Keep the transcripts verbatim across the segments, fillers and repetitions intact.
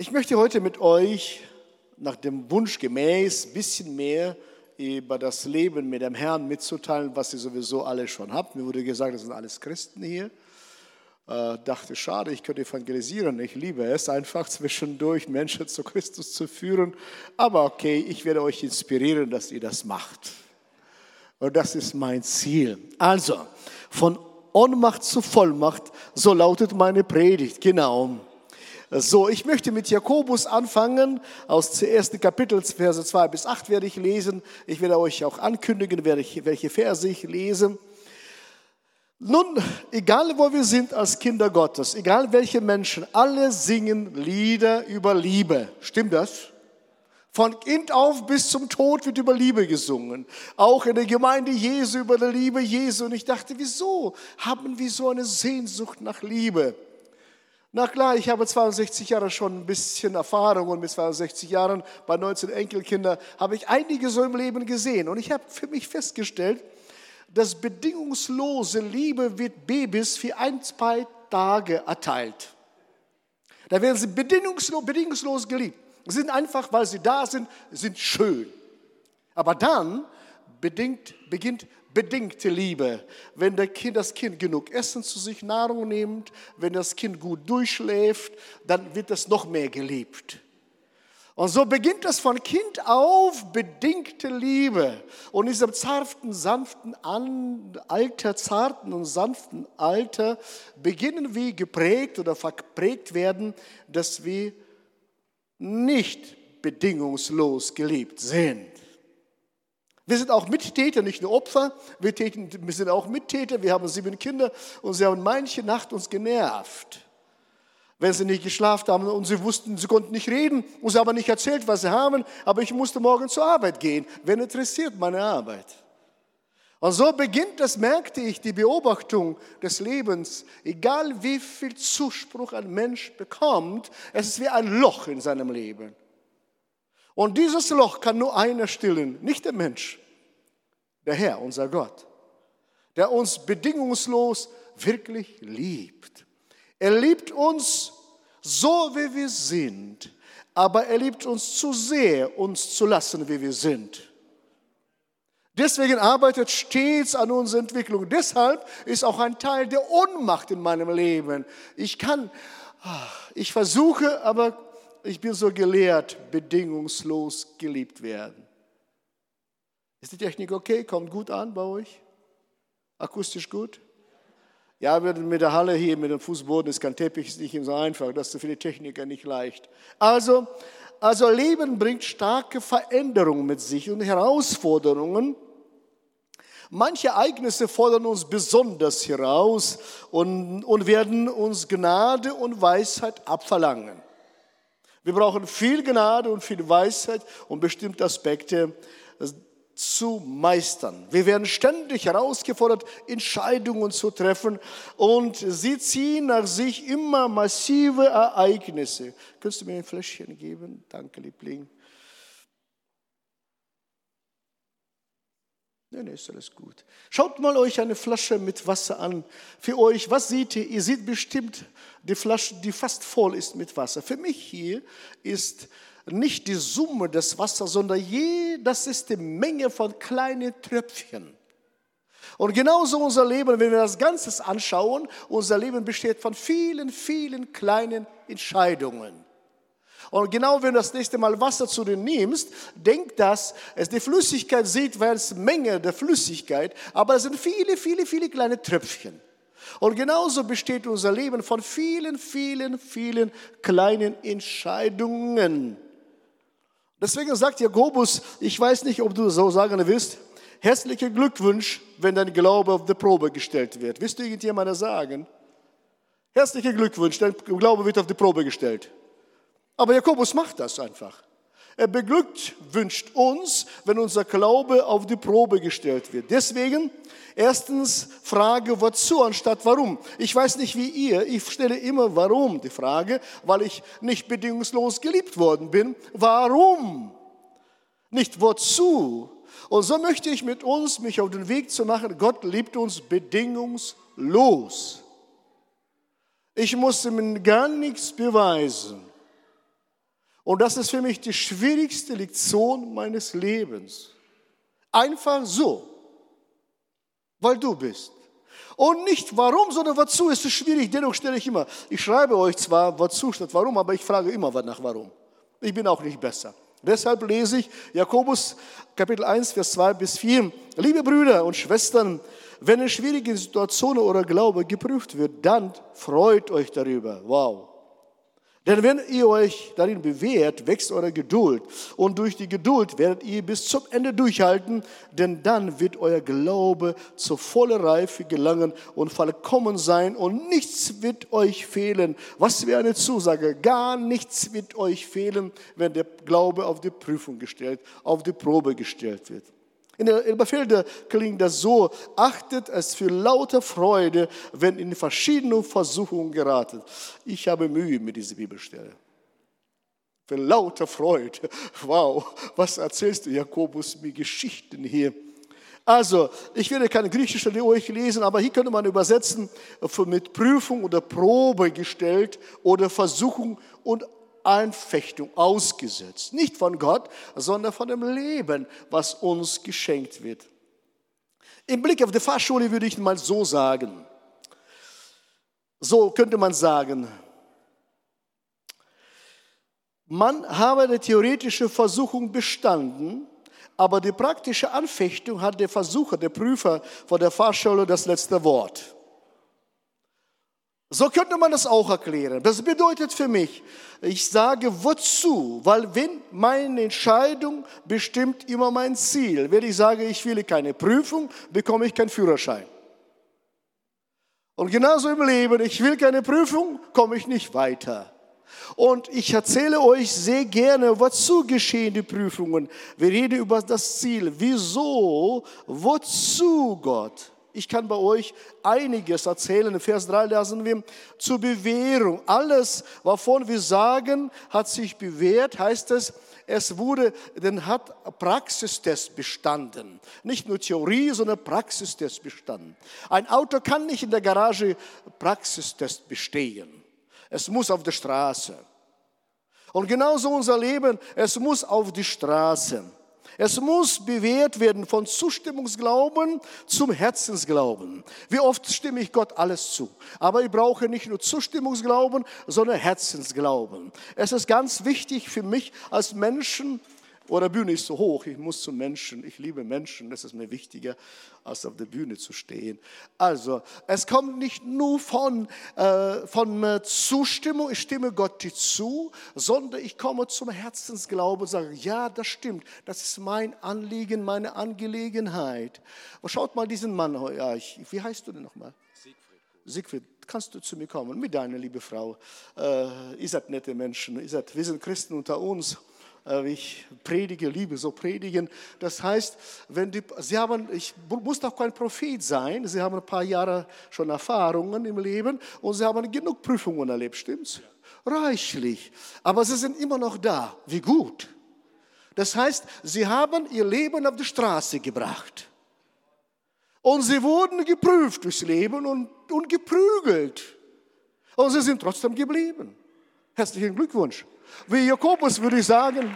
Ich möchte heute mit euch nach dem Wunsch gemäß ein bisschen mehr über das Leben mit dem Herrn mitzuteilen, was ihr sowieso alle schon habt. Mir wurde gesagt, das sind alles Christen hier. Äh, dachte, schade, ich könnte evangelisieren. Ich liebe es, einfach zwischendurch Menschen zu Christus zu führen. Aber okay, ich werde euch inspirieren, dass ihr das macht. Und das ist mein Ziel. Also, von Ohnmacht zu Vollmacht, so lautet meine Predigt, genau. So, ich möchte mit Jakobus anfangen, aus dem ersten Kapitel, Verse zwei bis acht werde ich lesen. Ich werde euch auch ankündigen, welche Verse ich lese. Nun, egal wo wir sind als Kinder Gottes, egal welche Menschen, alle singen Lieder über Liebe. Stimmt das? Von Kind auf bis zum Tod wird über Liebe gesungen. Auch in der Gemeinde Jesu über die Liebe Jesu. Und ich dachte, wieso haben wir so eine Sehnsucht nach Liebe? Na klar, ich habe zweiundsechzig Jahre schon ein bisschen Erfahrung und mit zweiundsechzig Jahren bei neunzehn Enkelkindern habe ich einige so im Leben gesehen. Und ich habe für mich festgestellt, dass bedingungslose Liebe wird Babys für ein, zwei Tage erteilt. Da werden sie bedingungslos, bedingungslos geliebt. Sie sind einfach, weil sie da sind, sind schön. Aber dann bedingt, beginnt bedingte Liebe. Wenn der kind, das Kind genug Essen zu sich, Nahrung nimmt, wenn das Kind gut durchschläft, dann wird es noch mehr geliebt. Und so beginnt es von Kind auf, bedingte Liebe. Und in diesem zarten, sanften Alter, zarten und sanften Alter beginnen wir geprägt oder verprägt werden, dass wir nicht bedingungslos geliebt sind. Wir sind auch Mittäter, nicht nur Opfer, wir, täten, wir sind auch Mittäter, wir haben sieben Kinder und sie haben manche Nacht uns genervt. Wenn sie nicht geschlafen haben und sie wussten, sie konnten nicht reden und sie haben nicht erzählt, was sie haben, aber ich musste morgen zur Arbeit gehen. Wen interessiert meine Arbeit? Und so beginnt, das merkte ich, die Beobachtung des Lebens. Egal wie viel Zuspruch ein Mensch bekommt, es ist wie ein Loch in seinem Leben. Und dieses Loch kann nur einer stillen, nicht der Mensch, der Herr, unser Gott, der uns bedingungslos wirklich liebt. Er liebt uns so, wie wir sind, aber er liebt uns zu sehr, uns zu lassen, wie wir sind. Deswegen arbeitet stets an unserer Entwicklung. Deshalb ist auch ein Teil der Ohnmacht in meinem Leben. Ich kann, ich versuche, aber ich bin so gelehrt, bedingungslos geliebt werden. Ist die Technik okay? Kommt gut an bei euch? Akustisch gut? Ja, mit der Halle hier, mit dem Fußboden ist kein Teppich, ist nicht so einfach. Das ist für die Techniker nicht leicht. Also, also Leben bringt starke Veränderungen mit sich und Herausforderungen. Manche Ereignisse fordern uns besonders heraus und, und werden uns Gnade und Weisheit abverlangen. Wir brauchen viel Gnade und viel Weisheit, um bestimmte Aspekte zu meistern. Wir werden ständig herausgefordert, Entscheidungen zu treffen und sie ziehen nach sich immer massive Ereignisse. Könntest du mir ein Fläschchen geben? Danke, Liebling. Nein, nee, ist alles gut. Schaut mal euch eine Flasche mit Wasser an. Für euch, was seht ihr? Ihr seht bestimmt die Flasche, die fast voll ist mit Wasser. Für mich hier ist nicht die Summe des Wassers, sondern je, das ist die Menge von kleinen Tröpfchen. Und genauso unser Leben, wenn wir das Ganze anschauen, unser Leben besteht von vielen, vielen kleinen Entscheidungen. Und genau wenn du das nächste Mal Wasser zu dir nimmst, denk, dass es die Flüssigkeit sieht, weil es Menge der Flüssigkeit, aber es sind viele, viele, viele kleine Tröpfchen. Und genauso besteht unser Leben von vielen, vielen, vielen kleinen Entscheidungen. Deswegen sagt Jakobus, ich weiß nicht, ob du so sagen willst, herzlichen Glückwunsch, wenn dein Glaube auf die Probe gestellt wird. Willst du irgendjemand das sagen? Herzlichen Glückwunsch, dein Glaube wird auf die Probe gestellt. Aber Jakobus macht das einfach. Er beglückwünscht uns, wenn unser Glaube auf die Probe gestellt wird. Deswegen, erstens, Frage, wozu anstatt warum. Ich weiß nicht, wie ihr, ich stelle immer warum die Frage, weil ich nicht bedingungslos geliebt worden bin. Warum? Nicht wozu. Und so möchte ich mit uns, mich auf den Weg zu machen, Gott liebt uns bedingungslos. Ich muss ihm gar nichts beweisen. Und das ist für mich die schwierigste Lektion meines Lebens. Einfach so, weil du bist. Und nicht warum, sondern wozu ist es schwierig. Dennoch stelle ich immer, ich schreibe euch zwar wozu statt warum, aber ich frage immer nach warum. Ich bin auch nicht besser. Deshalb lese ich Jakobus Kapitel eins, Vers zwei bis vier. Liebe Brüder und Schwestern, wenn in schwierigen Situationen euer Glaube geprüft wird, dann freut euch darüber. Wow. Denn wenn ihr euch darin bewährt, wächst eure Geduld. Und durch die Geduld werdet ihr bis zum Ende durchhalten, denn dann wird euer Glaube zur vollen Reife gelangen und vollkommen sein und nichts wird euch fehlen. Was wäre eine Zusage? Gar nichts wird euch fehlen, wenn der Glaube auf die Prüfung gestellt, auf die Probe gestellt wird. In der Elberfelder klingt das so: Achtet es für lauter Freude, wenn in verschiedene Versuchungen geratet. Ich habe Mühe mit dieser Bibelstelle. Für lauter Freude. Wow, was erzählst du, Jakobus, mir Geschichten hier? Also, ich werde keine griechische Stelle euch lesen, aber hier könnte man übersetzen mit Prüfung oder Probe gestellt oder Versuchung und Anfechtung ausgesetzt. Nicht von Gott, sondern von dem Leben, was uns geschenkt wird. Im Blick auf die Fachschule würde ich mal so sagen. So könnte man sagen, man habe die theoretische Versuchung bestanden, aber die praktische Anfechtung hat der Versucher, der Prüfer von der Fachschule das letzte Wort. So könnte man das auch erklären. Das bedeutet für mich, ich sage wozu, weil wenn meine Entscheidung bestimmt immer mein Ziel. Wenn ich sage, ich will keine Prüfung, bekomme ich keinen Führerschein. Und genauso im Leben, ich will keine Prüfung, komme ich nicht weiter. Und ich erzähle euch sehr gerne, wozu geschehen die Prüfungen. Wir reden über das Ziel. Wieso, wozu Gott? Ich kann bei euch einiges erzählen. In Vers drei lesen wir, zur Bewährung. Alles, wovon wir sagen, hat sich bewährt, heißt es, es wurde, denn hat Praxistest bestanden. Nicht nur Theorie, sondern Praxistest bestanden. Ein Auto kann nicht in der Garage Praxistest bestehen. Es muss auf der Straße. Und genauso unser Leben, es muss auf die Straße. Es muss bewährt werden von Zustimmungsglauben zum Herzensglauben. Wie oft stimme ich Gott alles zu? Aber ich brauche nicht nur Zustimmungsglauben, sondern Herzensglauben. Es ist ganz wichtig für mich als Menschen, oder Bühne ist so hoch, ich muss zu Menschen, ich liebe Menschen, das ist mir wichtiger, als auf der Bühne zu stehen. Also, es kommt nicht nur von, äh, von Zustimmung, ich stimme Gott zu, sondern ich komme zum Herzensglauben und sage, ja, das stimmt, das ist mein Anliegen, meine Angelegenheit. Aber schaut mal diesen Mann, ja, ich, wie heißt du denn nochmal? Siegfried. Siegfried, kannst du zu mir kommen, mit deiner liebe Frau. Äh, ihr seid nette Menschen, ihr seid, wir sind Christen unter uns. Ich predige, liebe so predigen. Das heißt, wenn die, Sie haben, ich muss doch kein Prophet sein, Sie haben ein paar Jahre schon Erfahrungen im Leben und Sie haben genug Prüfungen erlebt, stimmt's? Reichlich. Aber Sie sind immer noch da. Wie gut. Das heißt, Sie haben Ihr Leben auf die Straße gebracht. Und Sie wurden geprüft durchs Leben und, und geprügelt. Und Sie sind trotzdem geblieben. Herzlichen Glückwunsch. Wie Jakobus würde ich sagen,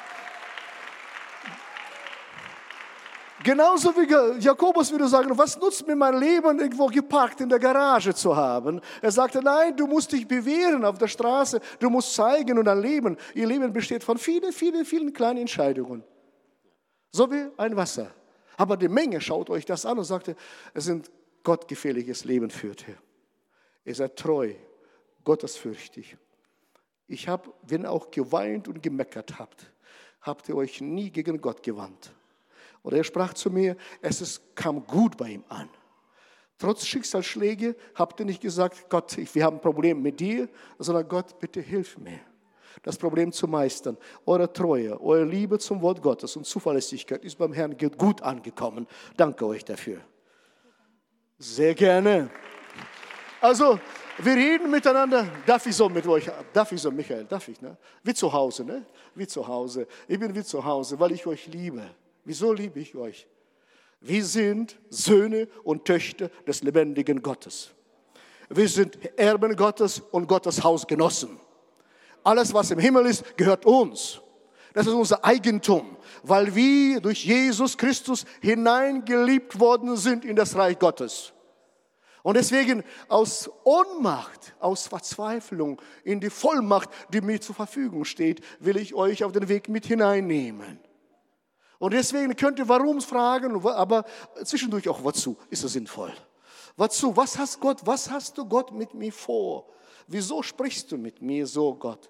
genauso wie Jakobus würde sagen, was nutzt mir mein Leben, irgendwo geparkt in der Garage zu haben? Er sagte, nein, du musst dich bewähren auf der Straße, du musst zeigen und dein Leben, ihr Leben besteht von vielen, vielen, vielen kleinen Entscheidungen. So wie ein Wasser. Aber die Menge schaut euch das an und sagte, es ist ein gottgefälliges Leben führt ihr. Ihr seid treu, gottesfürchtig. Ich habe, wenn auch geweint und gemeckert habt, habt ihr euch nie gegen Gott gewandt. Und er sprach zu mir, es ist, kam gut bei ihm an. Trotz Schicksalsschläge habt ihr nicht gesagt, Gott, wir haben ein Problem mit dir, sondern Gott, bitte hilf mir, das Problem zu meistern. Eure Treue, eure Liebe zum Wort Gottes und Zuverlässigkeit ist beim Herrn gut angekommen. Danke euch dafür. Sehr gerne. Also, wir reden miteinander. Darf ich so mit euch? Darf ich so, Michael? Darf ich, ne? Wie zu Hause, ne? Wie zu Hause. Ich bin wie zu Hause, weil ich euch liebe. Wieso liebe ich euch? Wir sind Söhne und Töchter des lebendigen Gottes. Wir sind Erben Gottes und Gottes Hausgenossen. alles, was im Himmel ist, gehört uns. Das ist unser Eigentum, weil wir durch Jesus Christus hineingeliebt worden sind in das Reich Gottes. Und deswegen aus Ohnmacht, aus Verzweiflung in die Vollmacht, die mir zur Verfügung steht, will ich euch auf den Weg mit hineinnehmen. Und deswegen könnt ihr warum fragen, aber zwischendurch auch wozu ist es sinnvoll. Wozu? Was hast Gott, was hast du Gott mit mir vor? Wieso sprichst du mit mir so, Gott?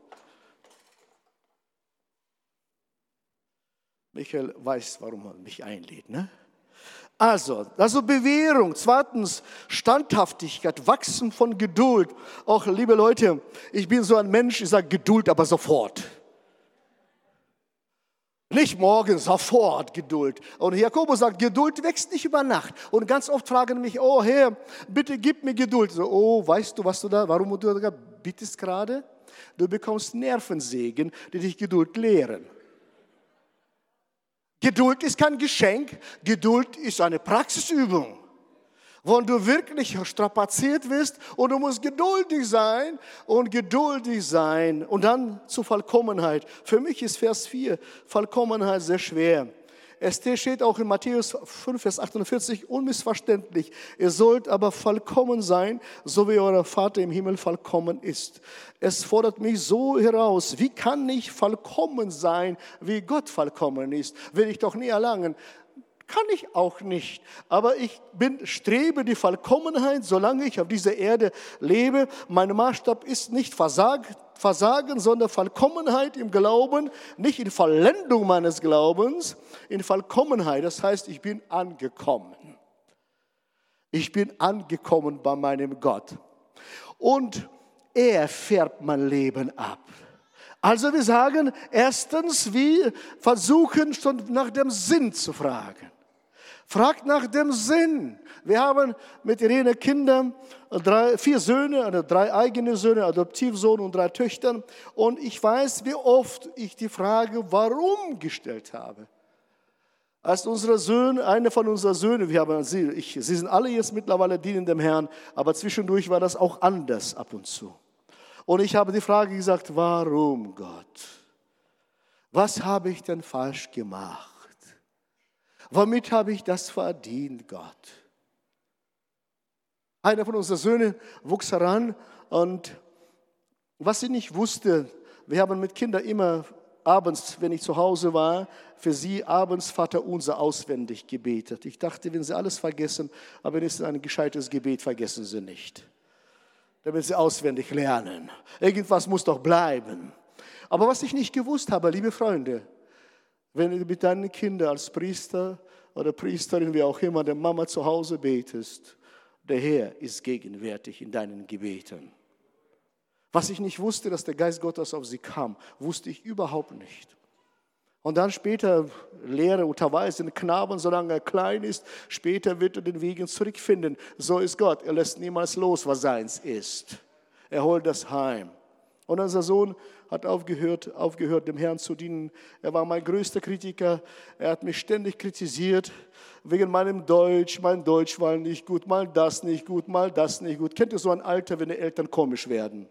Michael weiß, warum er mich einlädt, ne? Also, also Bewährung. Zweitens, Standhaftigkeit, Wachsen von Geduld. Auch, liebe Leute, ich bin so ein Mensch, ich sage Geduld, aber sofort. Nicht morgen, sofort Geduld. Und Jakobus sagt, Geduld wächst nicht über Nacht. Und ganz oft fragen mich, oh Herr, bitte gib mir Geduld. So, oh, weißt du, was du da, warum du da bittest gerade? Du bekommst Nervensägen, die dich Geduld lehren. Geduld ist kein Geschenk, Geduld ist eine Praxisübung, wo du wirklich strapaziert wirst und du musst geduldig sein und geduldig sein und dann zur Vollkommenheit. Für mich ist Vers vier, Vollkommenheit, sehr schwer. Es steht auch in Matthäus fünf, Vers achtundvierzig, unmissverständlich. Ihr sollt aber vollkommen sein, so wie euer Vater im Himmel vollkommen ist. Es fordert mich so heraus, wie kann ich vollkommen sein, wie Gott vollkommen ist? Will ich doch nie erlangen. Kann ich auch nicht, aber ich bin, strebe die Vollkommenheit, solange ich auf dieser Erde lebe. Mein Maßstab ist nicht Versagen, Versagen, sondern Vollkommenheit im Glauben, nicht in Vollendung meines Glaubens, in Vollkommenheit. Das heißt, ich bin angekommen. Ich bin angekommen bei meinem Gott. Und er färbt mein Leben ab. Also wir sagen, erstens, wir versuchen schon nach dem Sinn zu fragen. Fragt nach dem Sinn. Wir haben mit Irene Kinder, drei, vier Söhne, also drei eigene Söhne, Adoptivsohn und drei Töchter. Und ich weiß, wie oft ich die Frage, warum gestellt habe. Als unsere Söhne, einer von unseren Söhnen, wir haben sie, ich, sie sind alle jetzt mittlerweile dienen dem Herrn, aber zwischendurch war das auch anders ab und zu. Und ich habe die Frage gesagt, warum Gott? Was habe ich denn falsch gemacht? Womit habe ich das verdient, Gott? Einer von unseren Söhnen wuchs heran und was sie nicht wusste, wir haben mit Kindern immer abends, wenn ich zu Hause war, für sie abends Vater unser auswendig gebetet. Ich dachte, wenn sie alles vergessen, aber wenn es ein gescheites Gebet, vergessen sie nicht. Damit sie auswendig lernen. Irgendwas muss doch bleiben. Aber was ich nicht gewusst habe, liebe Freunde, wenn du mit deinen Kindern als Priester oder Priesterin, wie auch immer, der Mama zu Hause betest, der Herr ist gegenwärtig in deinen Gebeten. Was ich nicht wusste, dass der Geist Gottes auf sie kam, wusste ich überhaupt nicht. Und dann später lehre, unterweise den Knaben, solange er klein ist, später wird er den Weg zurückfinden. So ist Gott, er lässt niemals los, was seins ist. Er holt das heim. Und unser Sohn hat aufgehört, aufgehört, dem Herrn zu dienen. Er war mein größter Kritiker. Er hat mich ständig kritisiert wegen meinem Deutsch. Mein Deutsch war nicht gut, mal das nicht gut, mal das nicht gut. Kennt ihr so ein Alter, wenn die Eltern komisch werden?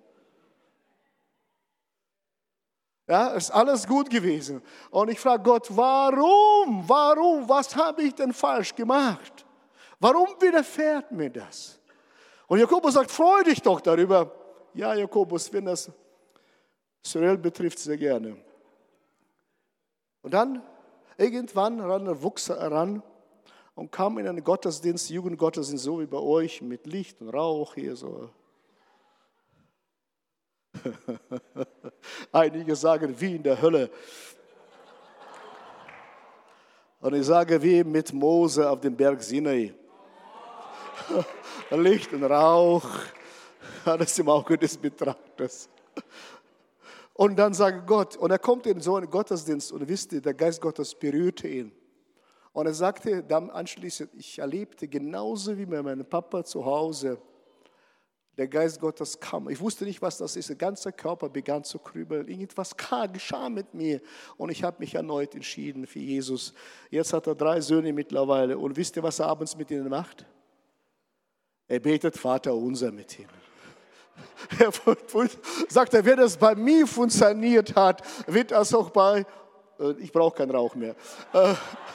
Ja, ist alles gut gewesen. Und ich frage Gott, warum? Warum? Was habe ich denn falsch gemacht? Warum widerfährt mir das? Und Jakobus sagt, freu dich doch darüber. Ja, Jakobus, wenn das Cyril betrifft, sehr gerne. Und dann, irgendwann ran, wuchs er heran und kam in einen Gottesdienst, Jugendgottesdienst, so wie bei euch, mit Licht und Rauch hier so. Einige sagen, wie in der Hölle. Und ich sage, wie mit Mose auf dem Berg Sinai. Licht und Rauch, alles im Auge des Betrachters. Und dann sage Gott, und er kommt in so einen Gottesdienst und wisst ihr, der Geist Gottes berührte ihn. Und er sagte dann anschließend, ich erlebte genauso wie bei meinem Papa zu Hause, der Geist Gottes kam. Ich wusste nicht, was das ist. Der ganze Körper begann zu kribbeln. Irgendwas geschah mit mir. Und ich habe mich erneut entschieden für Jesus. Jetzt hat er drei Söhne mittlerweile. Und wisst ihr, was er abends mit ihnen macht? Er betet Vater unser mit ihnen. Er sagt er, wenn es bei mir funktioniert hat, wird das auch bei, äh, ich brauche keinen Rauch mehr. Äh,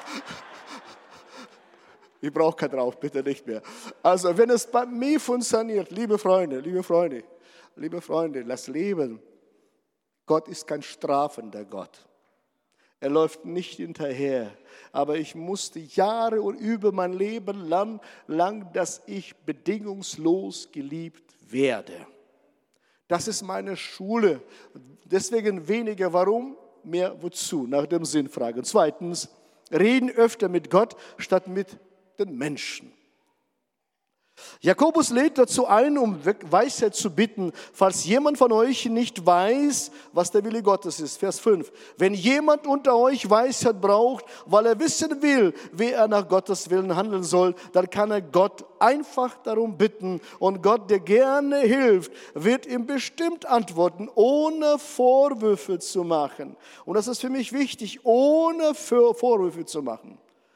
ich brauche keinen Rauch, bitte nicht mehr. Also wenn es bei mir funktioniert, liebe Freunde, liebe Freunde, liebe Freunde, das Leben, Gott ist kein strafender Gott. Er läuft nicht hinterher. Aber ich musste Jahre und über mein Leben lang, lang, dass ich bedingungslos geliebt werde. Das ist meine Schule. Deswegen weniger warum, mehr wozu, nach dem Sinn fragen. Zweitens, reden öfter mit Gott statt mit den Menschen. Jakobus lädt dazu ein, um Weisheit zu bitten, falls jemand von euch nicht weiß, was der Wille Gottes ist. Vers fünf. Wenn jemand unter euch Weisheit braucht, weil er wissen will, wie er nach Gottes Willen handeln soll, dann kann er Gott einfach darum bitten. Und Gott, der gerne hilft, wird ihm bestimmt antworten, ohne Vorwürfe zu machen. Und das ist für mich wichtig, ohne Vorwürfe zu machen.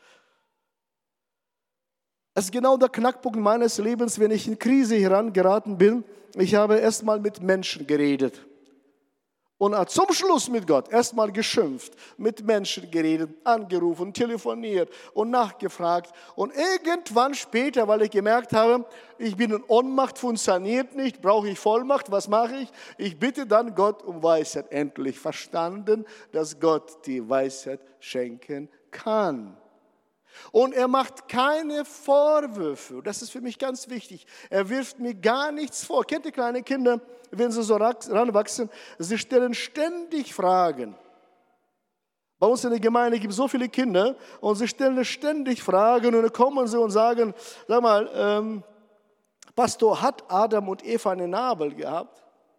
Das ist genau der Knackpunkt meines Lebens, wenn ich in Krise herangeraten bin. Ich habe erstmal mit Menschen geredet. Und zum Schluss mit Gott erstmal geschimpft, mit Menschen geredet, angerufen, telefoniert und nachgefragt. Und irgendwann später, weil ich gemerkt habe, ich bin in Ohnmacht, funktioniert nicht, brauche ich Vollmacht, was mache ich? Ich bitte dann Gott um Weisheit. Endlich verstanden, dass Gott die Weisheit schenken kann. Und er macht keine Vorwürfe. Das ist für mich ganz wichtig. Er wirft mir gar nichts vor. Kennt ihr kleine Kinder, wenn sie so ranwachsen? Sie stellen ständig Fragen. Bei uns in der Gemeinde gibt es so viele Kinder und sie stellen ständig Fragen und dann kommen sie und sagen, sag mal, ähm, Pastor, hat Adam und Eva eine Nabel gehabt?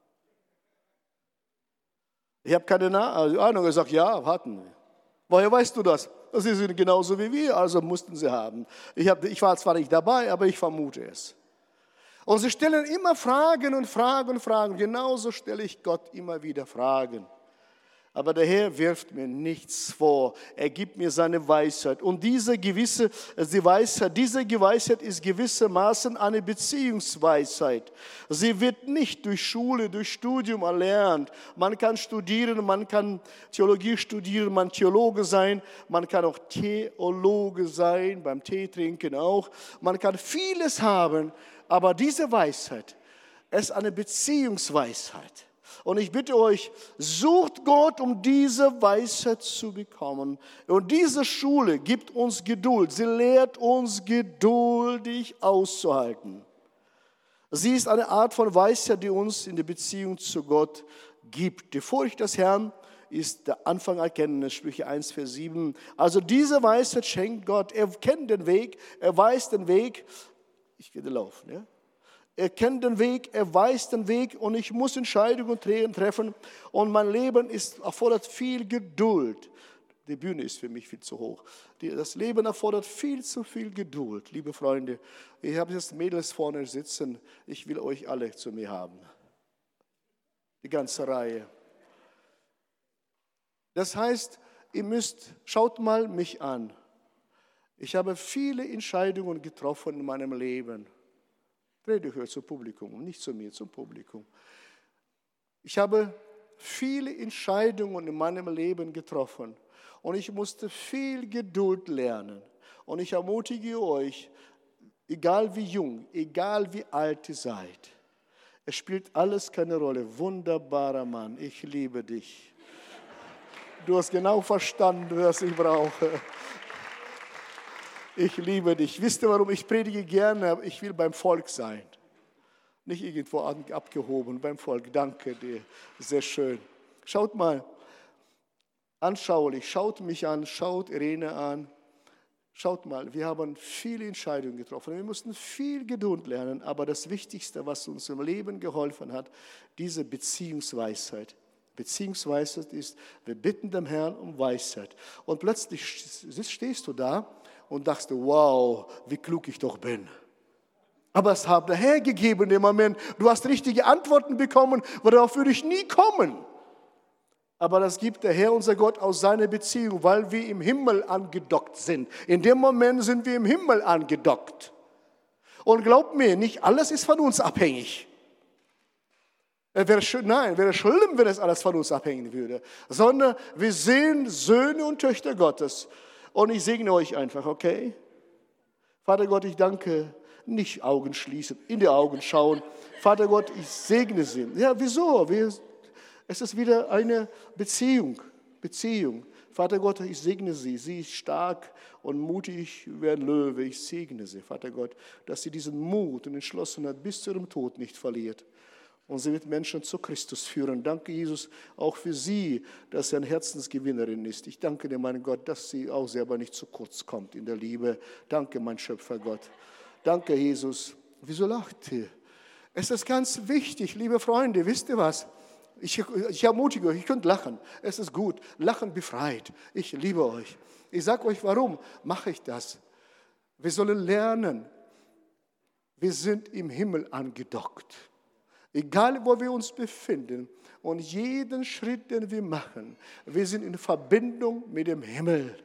Ich habe keine Nabel. Einer hat gesagt, ja, hatten wir. Woher weißt du das? Sie sind genauso wie wir, also mussten sie haben. Ich, hab, ich war zwar nicht dabei, aber ich vermute es. Und sie stellen immer Fragen und Fragen und Fragen. Genauso stelle ich Gott immer wieder Fragen. Aber der Herr wirft mir nichts vor. Er gibt mir seine Weisheit. Und diese gewisse die Weisheit, diese Weisheit ist gewissermaßen eine Beziehungsweisheit. Sie wird nicht durch Schule, durch Studium erlernt. Man kann studieren, man kann Theologie studieren, man Theologe sein, man kann auch Theologe sein, beim Tee trinken auch. Man kann vieles haben, aber diese Weisheit ist eine Beziehungsweisheit. Und ich bitte euch, sucht Gott, um diese Weisheit zu bekommen. Und diese Schule gibt uns Geduld. Sie lehrt uns geduldig auszuhalten. Sie ist eine Art von Weisheit, die uns in der Beziehung zu Gott gibt. Die Furcht des Herrn ist der Anfang Erkenntnis, Sprüche eins, Vers sieben. Also diese Weisheit schenkt Gott. Er kennt den Weg, er weiß den Weg. Ich werde laufen, ja? Er kennt den Weg, er weiß den Weg und ich muss Entscheidungen treffen und mein Leben ist, erfordert viel Geduld. Die Bühne ist für mich viel zu hoch. Das Leben erfordert viel zu viel Geduld, liebe Freunde. Ich habe jetzt Mädels vorne sitzen, ich will euch alle zu mir haben. Die ganze Reihe. Das heißt, ihr müsst, schaut mal mich an. Ich habe viele Entscheidungen getroffen in meinem Leben. Rede gehört zum Publikum, nicht zu mir, zum Publikum. Ich habe viele Entscheidungen in meinem Leben getroffen und ich musste viel Geduld lernen. Und ich ermutige euch, egal wie jung, egal wie alt ihr seid, es spielt alles keine Rolle. Wunderbarer Mann, ich liebe dich. Du hast genau verstanden, was ich brauche. Ich liebe dich. Wisst ihr, warum ich predige gerne? Ich will beim Volk sein. Nicht irgendwo abgehoben, beim Volk. Danke dir. Sehr schön. Schaut mal, anschaulich. Schaut mich an, schaut Irene an. Schaut mal, wir haben viele Entscheidungen getroffen. Wir mussten viel Geduld lernen. Aber das Wichtigste, was uns im Leben geholfen hat, diese Beziehungsweisheit. Beziehungsweisheit ist, wir bitten dem Herrn um Weisheit. Und plötzlich stehst du da und dachte, wow, wie klug ich doch bin. Aber es hat der Herr gegeben im Moment. Du hast richtige Antworten bekommen, darauf würde ich nie kommen. Aber das gibt der Herr, unser Gott, aus seiner Beziehung, weil wir im Himmel angedockt sind. In dem Moment sind wir im Himmel angedockt. Und glaubt mir, nicht alles ist von uns abhängig. Es wäre schön, nein, wäre schlimm, wenn es alles von uns abhängen würde. Sondern wir sind Söhne und Töchter Gottes. Und ich segne euch einfach, okay? Vater Gott, ich danke, nicht Augen schließen, in die Augen schauen. Vater Gott, ich segne sie. Ja, wieso? Wir, es ist wieder eine Beziehung. Beziehung. Vater Gott, ich segne sie. Sie ist stark und mutig wie ein Löwe. Ich segne sie, Vater Gott, dass sie diesen Mut und Entschlossenheit bis zu ihrem Tod nicht verliert. Und sie wird Menschen zu Christus führen. Danke, Jesus, auch für sie, dass sie eine Herzensgewinnerin ist. Ich danke dir, mein Gott, dass sie auch selber nicht zu kurz kommt in der Liebe. Danke, mein Schöpfer Gott. Danke, Jesus. Wieso lacht ihr? Es ist ganz wichtig, liebe Freunde, wisst ihr was? Ich, ich ermutige euch, ihr könnt lachen. Es ist gut. Lachen befreit. Ich liebe euch. Ich sage euch, warum mache ich das? Wir sollen lernen. Wir sind im Himmel angedockt. Egal, wo wir uns befinden und jeden Schritt, den wir machen, wir sind in Verbindung mit dem Himmel.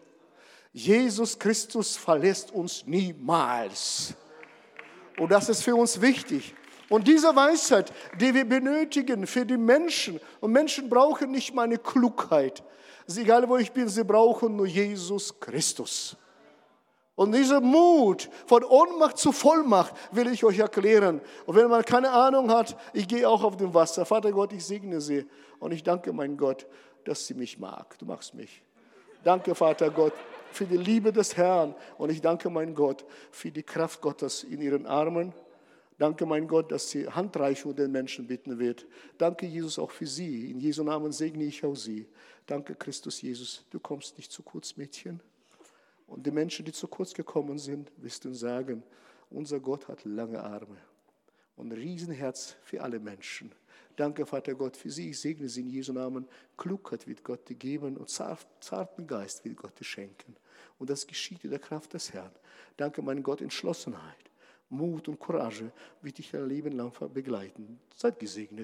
Jesus Christus verlässt uns niemals. Und das ist für uns wichtig. Und diese Weisheit, die wir benötigen für die Menschen, und Menschen brauchen nicht meine Klugheit. Egal, wo ich bin, sie brauchen nur Jesus Christus. Und dieser Mut von Ohnmacht zu Vollmacht will ich euch erklären. Und wenn man keine Ahnung hat, ich gehe auch auf dem Wasser. Vater Gott, ich segne sie. Und ich danke, mein Gott, dass sie mich mag. Du magst mich. Danke, Vater Gott, für die Liebe des Herrn. Und ich danke, mein Gott, für die Kraft Gottes in ihren Armen. Danke, mein Gott, dass sie Handreichung den Menschen bitten wird. Danke, Jesus, auch für sie. In Jesu Namen segne ich auch sie. Danke, Christus Jesus. Du kommst nicht zu kurz, Mädchen. Und die Menschen, die zu kurz gekommen sind, wirst sagen, unser Gott hat lange Arme und ein Riesenherz für alle Menschen. Danke, Vater Gott, für sie. Ich segne sie in Jesu Namen. Klugheit wird Gott dir geben und zarten Geist wird Gott dir schenken. Und das geschieht in der Kraft des Herrn. Danke, mein Gott, Entschlossenheit, Mut und Courage wird dich ein Leben lang begleiten. Seid gesegnet.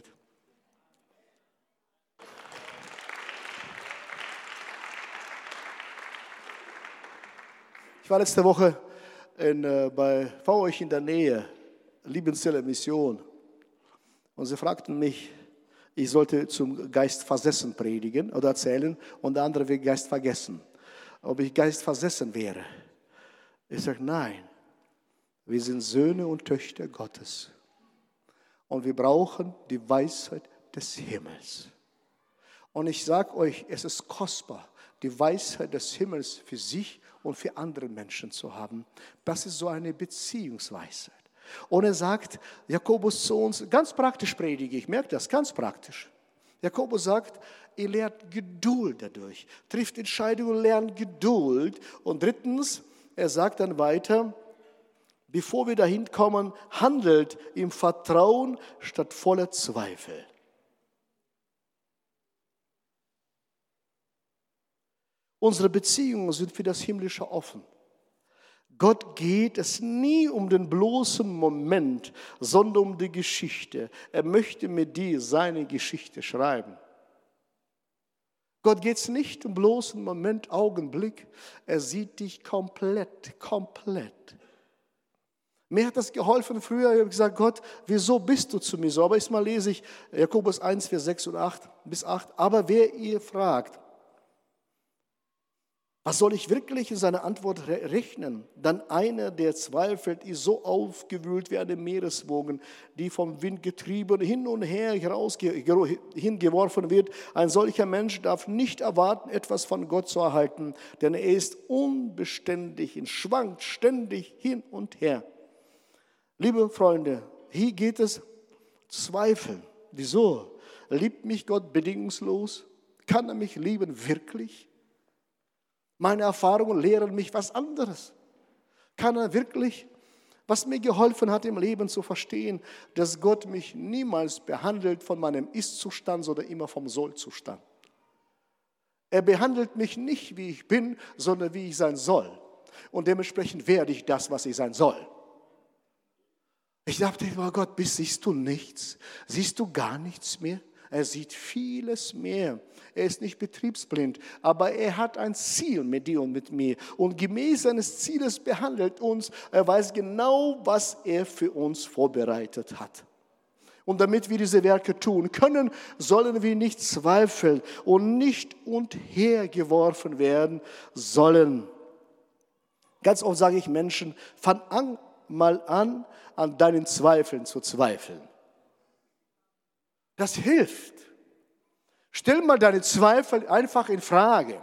Ich war letzte Woche in, äh, bei vor euch in der Nähe, Liebenzeller Mission. Und sie fragten mich, ich sollte zum Geist versessen predigen oder erzählen und der andere will Geist vergessen. Ob ich Geist versessen wäre. Ich sage, nein, wir sind Söhne und Töchter Gottes. Und wir brauchen die Weisheit des Himmels. Und ich sage euch, es ist kostbar, die Weisheit des Himmels für sich und für andere Menschen zu haben. Das ist so eine Beziehungsweisheit. Und er sagt, Jakobus zu uns, ganz praktisch predige ich, merkt das, ganz praktisch. Jakobus sagt, ihr lernt Geduld dadurch, trifft Entscheidungen, lernt Geduld. Und drittens, er sagt dann weiter, bevor wir dahin kommen, handelt im Vertrauen statt voller Zweifel. Unsere Beziehungen sind für das Himmlische offen. Gott geht es nie um den bloßen Moment, sondern um die Geschichte. Er möchte mit dir seine Geschichte schreiben. Gott geht es nicht um bloßen Moment, Augenblick. Er sieht dich komplett, komplett. Mir hat das geholfen früher, ich habe gesagt, Gott, wieso bist du zu mir so? Aber erstmal lese ich Jakobus eins, Vers sechs und acht bis acht. Aber wer ihr fragt, was soll ich wirklich in seiner Antwort rechnen? Dann einer, der zweifelt, ist so aufgewühlt wie eine Meereswogen, die vom Wind getrieben hin und her hingeworfen wird. Ein solcher Mensch darf nicht erwarten, etwas von Gott zu erhalten, denn er ist unbeständig und schwankt ständig hin und her. Liebe Freunde, hier geht es Zweifeln. Wieso? Liebt mich Gott bedingungslos? Kann er mich lieben wirklich? Meine Erfahrungen lehren mich was anderes. Kann er wirklich, was mir geholfen hat im Leben zu verstehen, dass Gott mich niemals behandelt von meinem Ist-Zustand, sondern immer vom Soll-Zustand. Er behandelt mich nicht, wie ich bin, sondern wie ich sein soll. Und dementsprechend werde ich das, was ich sein soll. Ich dachte, oh Gott, bis siehst du nichts? Siehst du gar nichts mehr? Er sieht vieles mehr. Er ist nicht betriebsblind, aber er hat ein Ziel mit dir und mit mir. Und gemäß seines Zieles behandelt uns. Er weiß genau, was er für uns vorbereitet hat. Und damit wir diese Werke tun können, sollen wir nicht zweifeln und nicht umhergeworfen werden sollen. Ganz oft sage ich Menschen, fang an, mal an, an deinen Zweifeln zu zweifeln. Das hilft. Stell mal deine Zweifel einfach in Frage.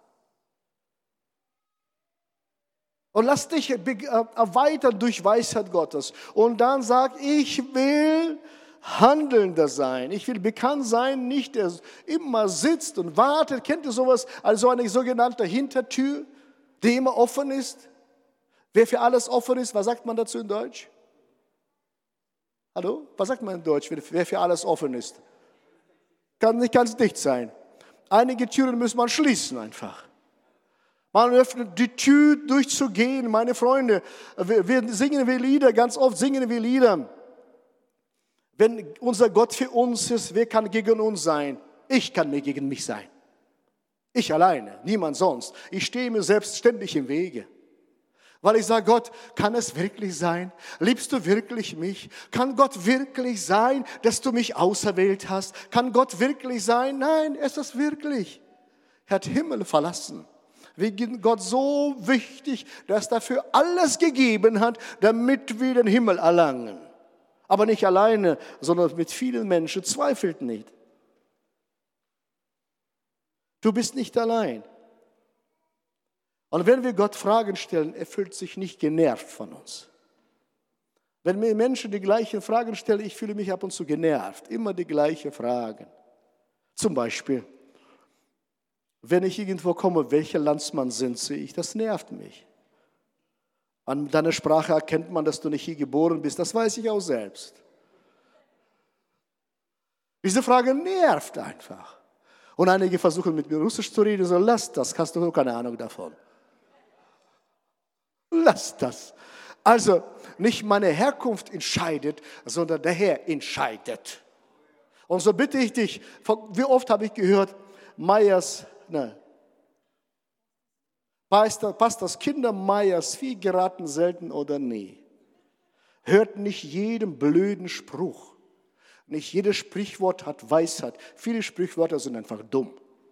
Und lass dich erweitern durch Weisheit Gottes. Und dann sag, ich will Handelnder sein. Ich will bekannt sein, nicht der immer sitzt und wartet. Kennt ihr sowas? Also eine sogenannte Hintertür, die immer offen ist. Wer für alles offen ist, was sagt man dazu in Deutsch? Hallo? Was sagt man in Deutsch, wer für alles offen ist? Kann nicht ganz dicht sein. Einige Türen muss man schließen einfach. Man öffnet die Tür durchzugehen, meine Freunde. Wir, wir singen wir Lieder, ganz oft singen wir Lieder. Wenn unser Gott für uns ist, wer kann gegen uns sein? Ich kann mir gegen mich sein. Ich alleine, niemand sonst. Ich stehe mir selbst ständig im Wege. Weil ich sage, Gott, kann es wirklich sein? Liebst du wirklich mich? Kann Gott wirklich sein, dass du mich auserwählt hast? Kann Gott wirklich sein? Nein, es ist wirklich. Er hat Himmel verlassen. Wir sind Gott so wichtig, dass er dafür alles gegeben hat, damit wir den Himmel erlangen. Aber nicht alleine, sondern mit vielen Menschen. Zweifelt nicht. Du bist nicht allein. Und wenn wir Gott Fragen stellen, er fühlt sich nicht genervt von uns. Wenn mir Menschen die gleichen Fragen stellen, ich fühle mich ab und zu genervt. Immer die gleichen Fragen. Zum Beispiel, wenn ich irgendwo komme, welcher Landsmann sind Sie? Das nervt mich. An deiner Sprache erkennt man, dass du nicht hier geboren bist. Das weiß ich auch selbst. Diese Frage nervt einfach. Und einige versuchen mit mir Russisch zu reden. So, lass das, hast du keine Ahnung davon. Lass das. Also, nicht meine Herkunft entscheidet, sondern der Herr entscheidet. Und so bitte ich dich, wie oft habe ich gehört, Meyers, ne, Pastors Kinder Meyers Vieh geraten selten oder nie. Hört nicht jedem blöden Spruch. Nicht jedes Sprichwort hat Weisheit. Viele Sprichwörter sind einfach dumm.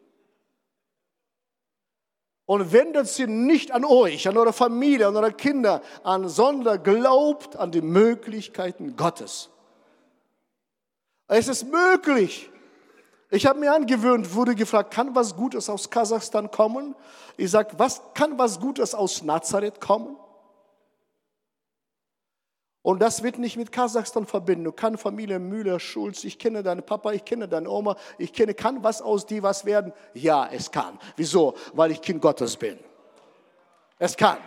Und wendet sie nicht an euch, an eure Familie, an eure Kinder an, sondern glaubt an die Möglichkeiten Gottes. Es ist möglich. Ich habe mir angewöhnt, wurde gefragt, kann was Gutes aus Kasachstan kommen? Ich sage, was kann was Gutes aus Nazareth kommen? Und das wird nicht mit Kasachstan verbinden. Du kannst Familie Müller, Schulz, ich kenne deinen Papa, ich kenne deine Oma, ich kenne, kann was aus dir was werden? Ja, es kann. Wieso? Weil ich Kind Gottes bin. Es kann.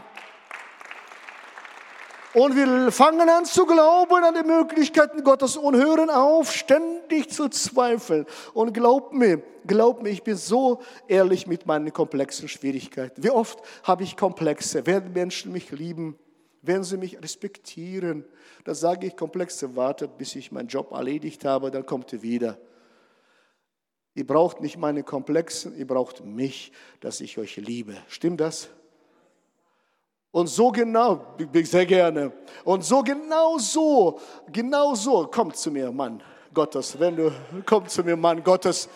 Und wir fangen an zu glauben an die Möglichkeiten Gottes und hören auf, ständig zu zweifeln. Und glaub mir, glaub mir, ich bin so ehrlich mit meinen komplexen Schwierigkeiten. Wie oft habe ich Komplexe? Werden Menschen mich lieben? Werden sie mich respektieren? Da sage ich, Komplexe, wartet, bis ich meinen Job erledigt habe, dann kommt ihr wieder. Ihr braucht nicht meine Komplexen, ihr braucht mich, dass ich euch liebe. Stimmt das? Und so genau, sehr gerne, und so genau so, genau so, kommt zu mir, Mann Gottes, wenn du, komm zu mir, Mann Gottes.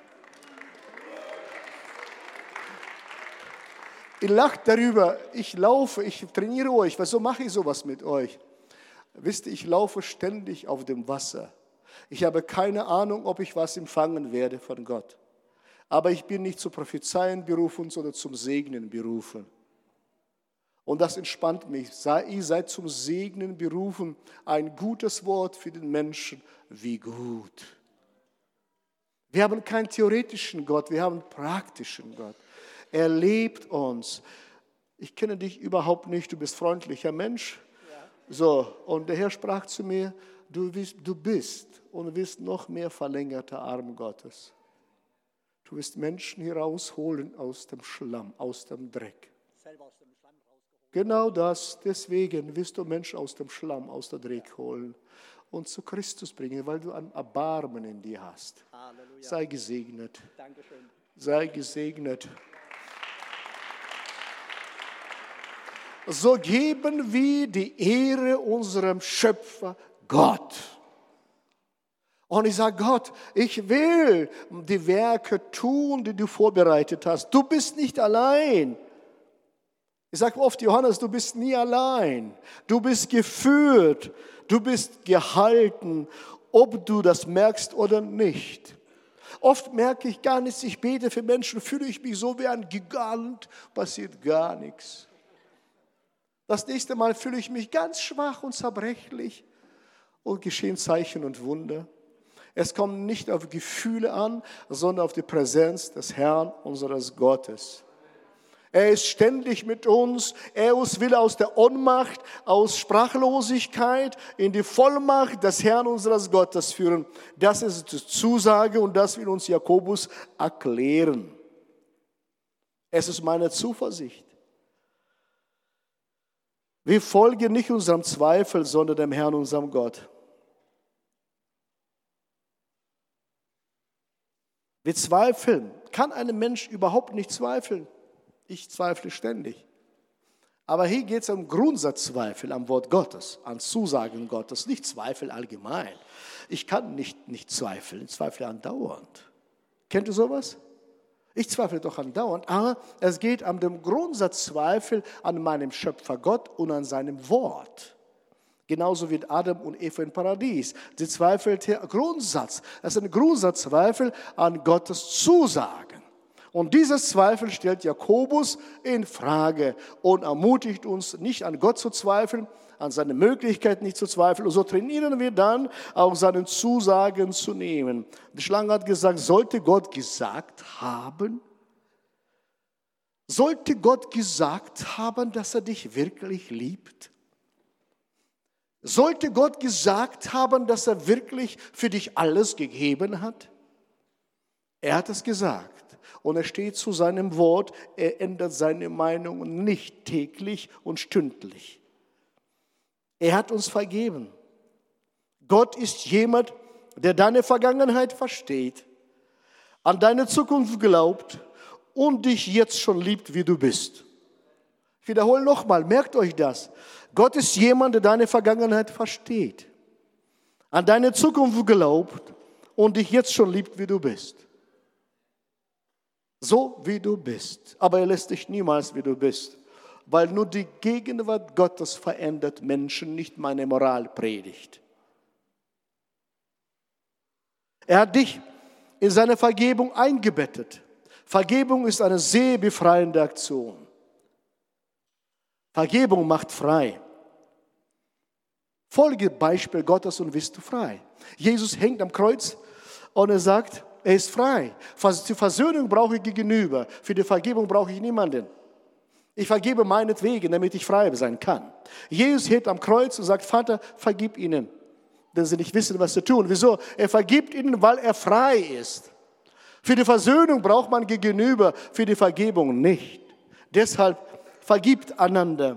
Ihr lacht darüber, ich laufe, ich trainiere euch, wieso mache ich sowas mit euch? Wisst ihr, ich laufe ständig auf dem Wasser. Ich habe keine Ahnung, ob ich was empfangen werde von Gott. Aber ich bin nicht zu prophezeien berufen, sondern zum Segnen berufen. Und das entspannt mich. Ihr seid zum Segnen berufen. Ein gutes Wort für den Menschen. Wie gut. Wir haben keinen theoretischen Gott, wir haben einen praktischen Gott. Er liebt uns. Ich kenne dich überhaupt nicht, du bist ein freundlicher Mensch. Ja. So, und der Herr sprach zu mir, du bist, du bist und wirst noch mehr verlängerter Arm Gottes. Du wirst Menschen hier rausholen aus dem Schlamm, aus dem Dreck. Selber aus dem Schlamm rausgeholt. Genau das, deswegen wirst du Menschen aus dem Schlamm, aus dem Dreck holen und zu Christus bringen, weil du ein Erbarmen in dir hast. Halleluja. Sei gesegnet. Dankeschön. Sei gesegnet. So geben wir die Ehre unserem Schöpfer Gott. Und ich sage, Gott, ich will die Werke tun, die du vorbereitet hast. Du bist nicht allein. Ich sage oft, Johannes, du bist nie allein. Du bist geführt, du bist gehalten, ob du das merkst oder nicht. Oft merke ich gar nichts, ich bete für Menschen, fühle ich mich so wie ein Gigant, passiert gar nichts. Das nächste Mal fühle ich mich ganz schwach und zerbrechlich und geschehen Zeichen und Wunder. Es kommt nicht auf Gefühle an, sondern auf die Präsenz des Herrn, unseres Gottes. Er ist ständig mit uns. Er will aus der Ohnmacht, aus Sprachlosigkeit in die Vollmacht des Herrn unseres Gottes führen. Das ist die Zusage und das will uns Jakobus erklären. Es ist meine Zuversicht. Wir folgen nicht unserem Zweifel, sondern dem Herrn, unserem Gott. Wir zweifeln. Kann ein Mensch überhaupt nicht zweifeln? Ich zweifle ständig. Aber hier geht es um Grundsatzzweifel am Wort Gottes, an Zusagen Gottes, nicht Zweifel allgemein. Ich kann nicht, nicht zweifeln, ich zweifle andauernd. Kennt ihr sowas? Ich zweifle doch andauernd, aber es geht um den Grundsatzzweifel an meinem Schöpfer Gott und an seinem Wort. Genauso wie Adam und Eva im Paradies. Sie zweifelte Grundsatz. Das ist ein Grundsatzzweifel an Gottes Zusagen. Und dieses Zweifel stellt Jakobus in Frage und ermutigt uns, nicht an Gott zu zweifeln, an seine Möglichkeit nicht zu zweifeln. Und so trainieren wir dann, auch seinen Zusagen zu nehmen. Die Schlange hat gesagt, sollte Gott gesagt haben? Sollte Gott gesagt haben, dass er dich wirklich liebt? Sollte Gott gesagt haben, dass er wirklich für dich alles gegeben hat? Er hat es gesagt. Und er steht zu seinem Wort, er ändert seine Meinung nicht täglich und stündlich. Er hat uns vergeben. Gott ist jemand, der deine Vergangenheit versteht, an deine Zukunft glaubt und dich jetzt schon liebt, wie du bist. Ich wiederhole nochmal, merkt euch das. Gott ist jemand, der deine Vergangenheit versteht, an deine Zukunft glaubt und dich jetzt schon liebt, wie du bist. So wie du bist. Aber er lässt dich niemals, wie du bist. Weil nur die Gegenwart Gottes verändert Menschen, nicht meine Moralpredigt. Er hat dich in seine Vergebung eingebettet. Vergebung ist eine sehr befreiende Aktion. Vergebung macht frei. Folge Beispiel Gottes und wirst du frei. Jesus hängt am Kreuz und er sagt, er ist frei. Die Versöhnung brauche ich gegenüber. Für die Vergebung brauche ich niemanden. Ich vergebe meinetwegen, damit ich frei sein kann. Jesus hängt am Kreuz und sagt, Vater, vergib ihnen, denn sie nicht wissen, was sie tun. Wieso? Er vergibt ihnen, weil er frei ist. Für die Versöhnung braucht man gegenüber, für die Vergebung nicht. Deshalb vergibt einander.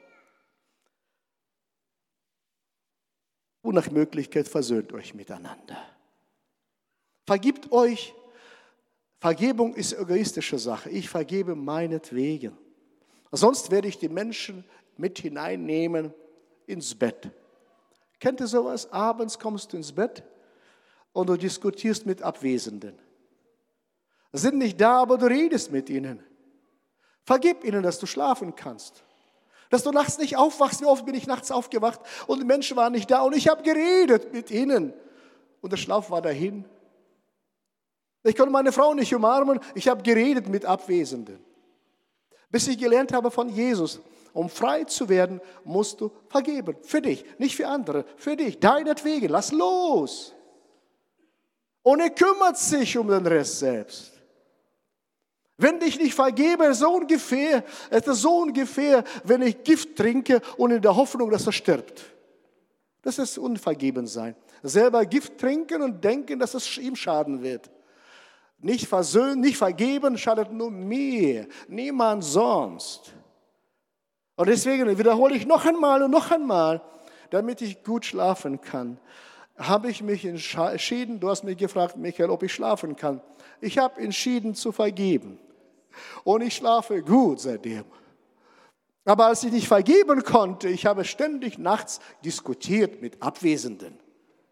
Und nach Möglichkeit versöhnt euch miteinander. Vergibt euch. Vergebung ist eine egoistische Sache. Ich vergebe meinetwegen. Sonst werde ich die Menschen mit hineinnehmen ins Bett. Kennt ihr sowas? Abends kommst du ins Bett und du diskutierst mit Abwesenden. Sind nicht da, aber du redest mit ihnen. Vergib ihnen, dass du schlafen kannst. Dass du nachts nicht aufwachst. Wie oft bin ich nachts aufgewacht und die Menschen waren nicht da und ich habe geredet mit ihnen. Und der Schlaf war dahin. Ich konnte meine Frau nicht umarmen, ich habe geredet mit Abwesenden. Bis ich gelernt habe von Jesus, um frei zu werden, musst du vergeben. Für dich, nicht für andere, für dich, deinetwegen, lass los. Und er kümmert sich um den Rest selbst. Wenn ich nicht vergebe, so ungefähr, es ist so ungefähr, wenn ich Gift trinke und in der Hoffnung, dass er stirbt. Das ist unvergeben sein. Selber Gift trinken und denken, dass es ihm schaden wird. Nicht versöhnen, nicht vergeben, schadet nur mir, niemand sonst. Und deswegen wiederhole ich noch einmal und noch einmal, damit ich gut schlafen kann, habe ich mich entschieden, du hast mich gefragt, Michael, ob ich schlafen kann. Ich habe entschieden zu vergeben. Und ich schlafe gut seitdem. Aber als ich nicht vergeben konnte, ich habe ständig nachts diskutiert mit Abwesenden.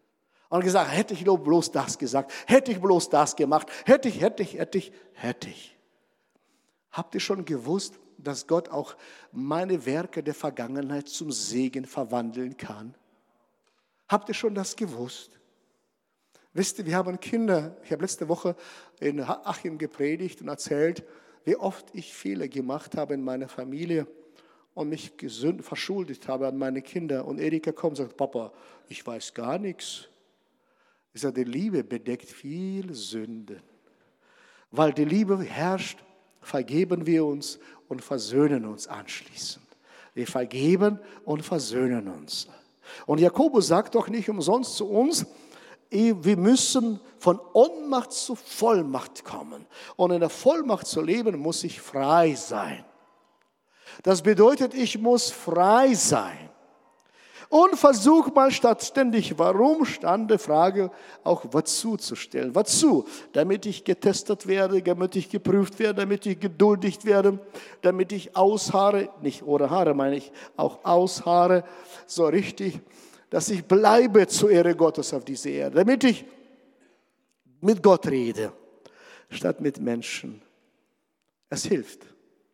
Und gesagt, hätte ich nur bloß das gesagt, hätte ich bloß das gemacht, hätte ich, hätte ich, hätte ich, hätte ich. Habt ihr schon gewusst, dass Gott auch meine Werke der Vergangenheit zum Segen verwandeln kann? Habt ihr schon das gewusst? Wisst ihr, wir haben Kinder. Ich habe letzte Woche in Achim gepredigt und erzählt, wie oft ich Fehler gemacht habe in meiner Familie und mich gesund, verschuldet habe an meine Kinder. Und Erika kommt und sagt, Papa, ich weiß gar nichts. Ich sage, die Liebe bedeckt viel Sünden. Weil die Liebe herrscht, vergeben wir uns und versöhnen uns anschließend. Wir vergeben und versöhnen uns. Und Jakobus sagt doch nicht umsonst zu uns, wir müssen von Ohnmacht zu Vollmacht kommen. Und in der Vollmacht zu leben, muss ich frei sein. Das bedeutet, ich muss frei sein. Und versuch mal statt ständig warum, stand die Frage auch wozu zu stellen. Wozu? Damit ich getestet werde, damit ich geprüft werde, damit ich geduldig werde, damit ich ausharre, nicht ohne Haare meine ich, auch ausharre, so richtig, dass ich bleibe zur Ehre Gottes auf dieser Erde, damit ich mit Gott rede, statt mit Menschen. Es hilft.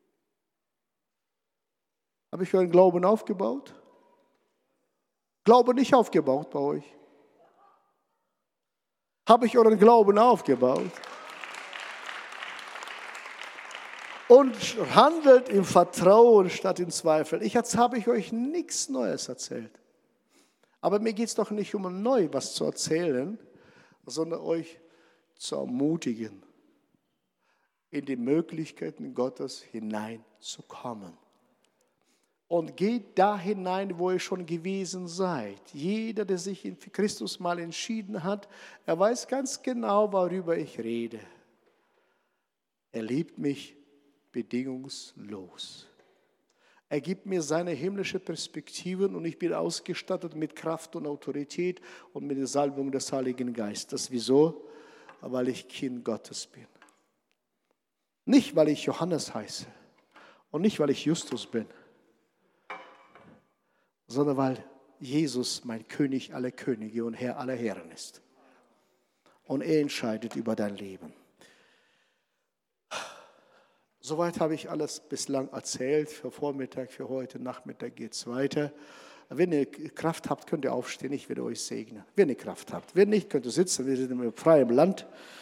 Habe ich euren Glauben aufgebaut? Glaube nicht aufgebaut bei euch. Habe ich euren Glauben aufgebaut? Und handelt im Vertrauen statt im Zweifel. Ich, jetzt habe ich euch nichts Neues erzählt. Aber mir geht es doch nicht um neu was zu erzählen, sondern euch zu ermutigen, in die Möglichkeiten Gottes hineinzukommen. Und geht da hinein, wo ihr schon gewesen seid. Jeder, der sich in Christus mal entschieden hat, er weiß ganz genau, worüber ich rede. Er liebt mich bedingungslos. Er gibt mir seine himmlische Perspektiven und ich bin ausgestattet mit Kraft und Autorität und mit der Salbung des Heiligen Geistes. Wieso? Weil ich Kind Gottes bin. Nicht, weil ich Johannes heiße und nicht, weil ich Justus bin, sondern weil Jesus mein König aller Könige und Herr aller Herren ist. Und er entscheidet über dein Leben. Soweit habe ich alles bislang erzählt. Für Vormittag, für heute Nachmittag geht es weiter. Wenn ihr Kraft habt, könnt ihr aufstehen. Ich werde euch segnen. Wenn ihr Kraft habt. Wenn nicht, könnt ihr sitzen. Wir sind im freien Land.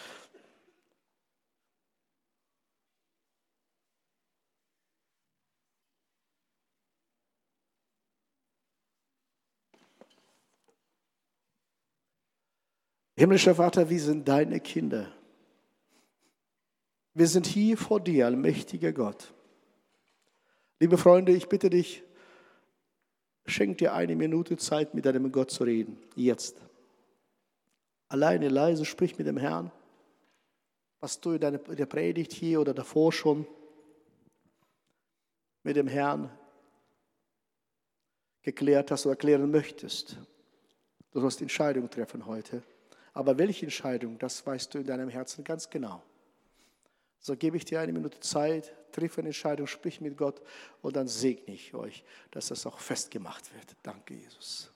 Himmlischer Vater, wir sind deine Kinder. Wir sind hier vor dir, allmächtiger Gott. Liebe Freunde, ich bitte dich, schenk dir eine Minute Zeit, mit deinem Gott zu reden. Jetzt. Alleine, leise, sprich mit dem Herrn. Was du in deiner der Predigt hier oder davor schon mit dem Herrn geklärt hast oder klären möchtest. Du sollst Entscheidungen treffen heute. Aber welche Entscheidung, das weißt du in deinem Herzen ganz genau. So gebe ich dir eine Minute Zeit, triff eine Entscheidung, sprich mit Gott und dann segne ich euch, dass das auch festgemacht wird. Danke, Jesus.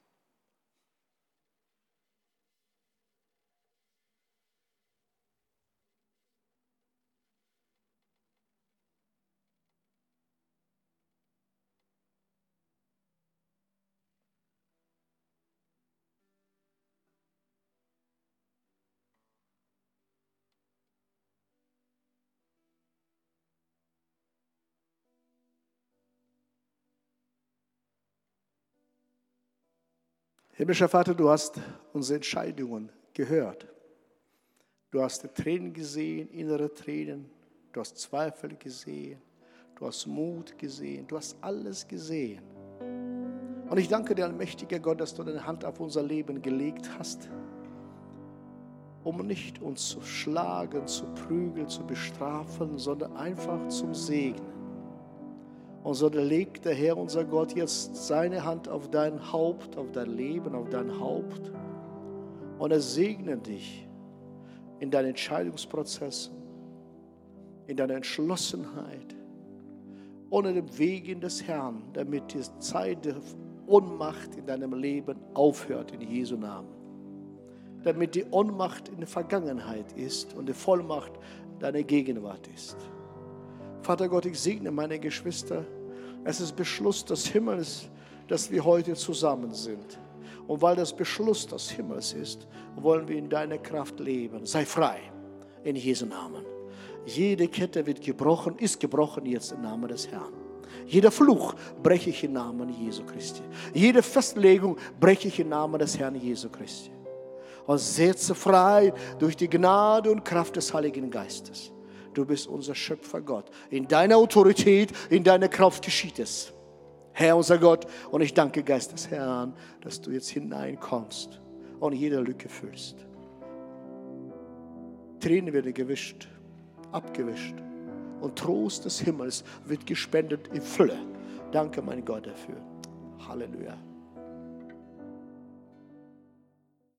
Himmlischer Vater, du hast unsere Entscheidungen gehört. Du hast Tränen gesehen, innere Tränen. Du hast Zweifel gesehen. Du hast Mut gesehen. Du hast alles gesehen. Und ich danke dir, allmächtiger Gott, dass du deine Hand auf unser Leben gelegt hast, um nicht uns zu schlagen, zu prügeln, zu bestrafen, sondern einfach zum Segnen. Und so legt der Herr, unser Gott, jetzt seine Hand auf dein Haupt, auf dein Leben, auf dein Haupt. Und er segnet dich in deinen Entscheidungsprozessen, in deiner Entschlossenheit, ohne den Wegen des Herrn, damit die Zeit der Ohnmacht in deinem Leben aufhört, in Jesu Namen. damit die Ohnmacht in der Vergangenheit ist und die Vollmacht deiner Gegenwart ist. Vater Gott, ich segne meine Geschwister. Es ist Beschluss des Himmels, dass wir heute zusammen sind. Und weil das Beschluss des Himmels ist, wollen wir in deiner Kraft leben. Sei frei, in Jesu Namen. Jede Kette wird gebrochen, ist gebrochen jetzt im Namen des Herrn. Jeder Fluch breche ich im Namen Jesu Christi. Jede Festlegung breche ich im Namen des Herrn Jesu Christi. Und setze frei durch die Gnade und Kraft des Heiligen Geistes. Du bist unser Schöpfer Gott. In deiner Autorität, in deiner Kraft geschieht es. Herr, unser Gott, und ich danke, Geist des Herrn, dass du jetzt hineinkommst und jede Lücke füllst. Tränen werden gewischt, abgewischt und Trost des Himmels wird gespendet in Fülle. Danke, mein Gott, dafür. Halleluja.